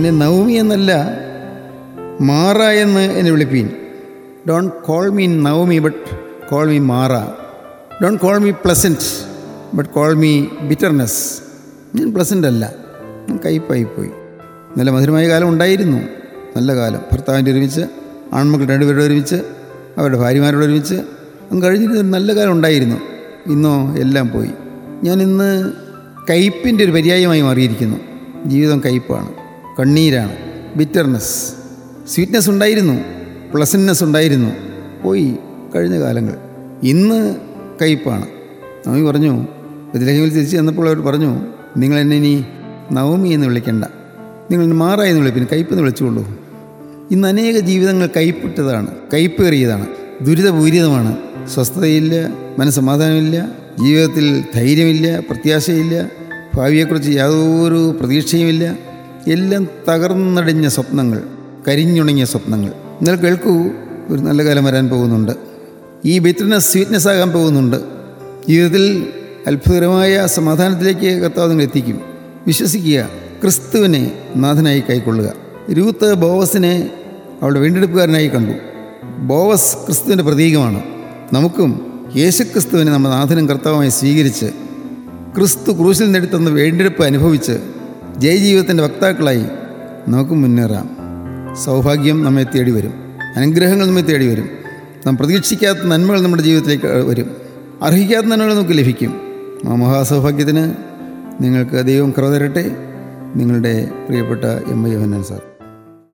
എന്നെ നവമി എന്നല്ല മാറ എന്ന് എന്നെ വിളിപ്പീൻ. Don't call me Naomi but call me Mara. Don't call me pleasant but call me bitterness. ഞാൻ പ്ലസൻ്റ് അല്ല, ഞാൻ കയ്പായിപ്പോയി. നല്ല മധുരമായ കാലം ഉണ്ടായിരുന്നു, നല്ല കാലം. ഭർത്താവിൻ്റെ ഒരുമിച്ച്, ആൺമക്കൾ രണ്ടുപേരുടെ ഒരുമിച്ച്, അവരുടെ ഭാര്യമാരോട് ഒരുമിച്ച് കഴിഞ്ഞിട്ട് നല്ല കാലം ഉണ്ടായിരുന്നു. ഇന്നോ എല്ലാം പോയി. ഞാനിന്ന് കയ്പിൻ്റെ ഒരു പര്യായമായി മാറിയിരിക്കുന്നു. ജീവിതം കയ്പാണ്, കണ്ണീരാണ്, ബിറ്റർനെസ്. സ്വീറ്റ്നെസ് ഉണ്ടായിരുന്നു, പ്ലസൻറ്റ്നെസ് ഉണ്ടായിരുന്നു, പോയി കഴിഞ്ഞ കാലങ്ങൾ. ഇന്ന് കയ്പാണ്. നവമി പറഞ്ഞു, ബത്ലഹേമിൽ തിരിച്ച് ചെന്നപ്പോൾ അവർ പറഞ്ഞു, നിങ്ങൾ എന്നെ ഇനി നവമി എന്ന് വിളിക്കണ്ട, നിങ്ങൾ എന്നെ മാറ എന്ന് വിളിപ്പിന്, കയ്പെന്ന് വിളിച്ചുകൊള്ളൂ. ഇന്ന് അനേക ജീവിതങ്ങൾ കയ്പിട്ടതാണ്, കയ്പേറിയതാണ്, ദുരിതപൂരിതമാണ്. സ്വസ്ഥതയില്ല, മനസ്സമാധാനമില്ല, ജീവിതത്തിൽ ധൈര്യമില്ല, പ്രത്യാശയില്ല, ഭാവിയെക്കുറിച്ച് യാതൊരു പ്രതീക്ഷയുമില്ല. എല്ലാം തകർന്നടിഞ്ഞ സ്വപ്നങ്ങൾ, കരിഞ്ഞുണങ്ങിയ സ്വപ്നങ്ങൾ. നിങ്ങൾ കേൾക്കൂ, ഒരു നല്ല കാലം വരാൻ പോകുന്നുണ്ട്. ഈ ബിറ്റർനെസ് സ്വീറ്റ്നെസ് ആകാൻ പോകുന്നുണ്ട്. ജീവിതത്തിൽ അത്ഭുതകരമായ സമാധാനത്തിലേക്ക് കർത്താവ് നിങ്ങൾ എത്തിക്കും. വിശ്വസിക്കുക, ക്രിസ്തുവിനെ നാഥനായി കൈക്കൊള്ളുക. രൂത്ത് ബോവസിനെ അവളുടെ വീണ്ടെടുപ്പുകാരനായി കണ്ടു. ബോവസ് ക്രിസ്തുവിൻ്റെ പ്രതീകമാണ്. നമുക്കും യേശുക്രിസ്തുവിനെ നമ്മുടെ നാഥനും കർത്താവുമായി സ്വീകരിച്ച് ക്രിസ്തു ക്രൂശിൽ നേടിത്തന്ന വീണ്ടെടുപ്പ് അനുഭവിച്ച് ജയജീവിതത്തിൻ്റെ വക്താക്കളായി നമുക്ക് മുന്നേറാം. സൗഭാഗ്യം നമ്മെ തേടി വരും, അനുഗ്രഹങ്ങൾ നമ്മെ തേടി വരും, നാം പ്രതീക്ഷിക്കാത്ത നന്മകൾ നമ്മുടെ ജീവിതത്തിലേക്ക് വരും, അർഹിക്കാത്ത നന്മകൾ നമുക്ക് ലഭിക്കും. ആ മഹാസൗഭാഗ്യത്തിന് നിങ്ങൾക്ക് ദൈവം കൃപ തരട്ടെ. നിങ്ങളുടെ പ്രിയപ്പെട്ട എം ഐ യോഹന്നാൻ സാർ.